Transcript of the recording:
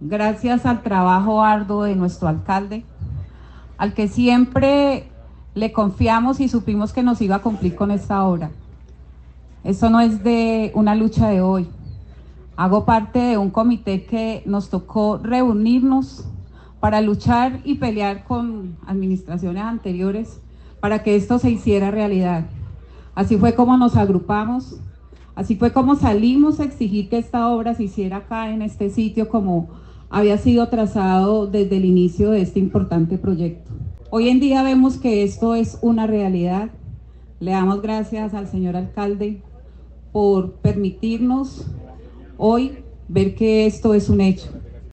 gracias al trabajo arduo de nuestro alcalde, al que siempre le confiamos y supimos que nos iba a cumplir con esta obra. Esto no es de una lucha de hoy. Hago parte de un comité que nos tocó reunirnos para luchar y pelear con administraciones anteriores para que esto se hiciera realidad. Así fue como nos agrupamos, así fue como salimos a exigir que esta obra se hiciera acá en este sitio como había sido trazado desde el inicio de este importante proyecto. Hoy en día vemos que esto es una realidad. Le damos gracias al señor alcalde por permitirnos hoy ver que esto es un hecho.